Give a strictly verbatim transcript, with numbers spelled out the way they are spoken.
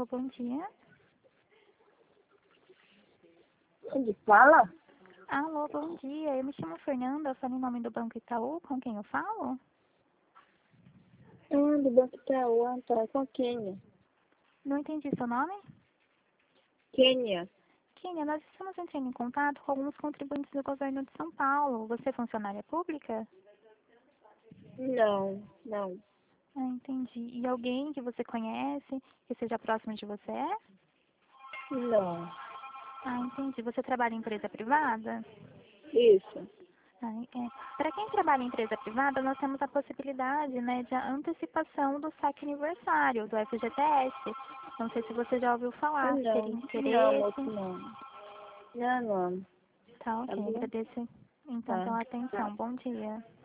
Alô, bom dia. Onde fala? Alô, bom dia. Eu me chamo Fernanda, eu falo em nome do Banco Itaú. Com quem eu falo? Ah, do Banco Itaú, ah, tá. Com Kênia. Não entendi seu nome? Kênia. Kênia, nós estamos entrando em contato com alguns contribuintes do governo de São Paulo. Você é funcionária pública? Não, não. Ah, entendi. E alguém que você conhece, que seja próximo de você é? Não. Ah, entendi. Você trabalha em empresa privada? Isso. Ah, é. Para quem trabalha em empresa privada, nós temos a possibilidade, né, de antecipação do saque aniversário, do F G T S. Não sei se você já ouviu Ah, falar, se teria não. Não, moço, interesse. não. Não, não. Tá, Tá ok. bom? Agradeço então Tá. pela atenção. Bom dia.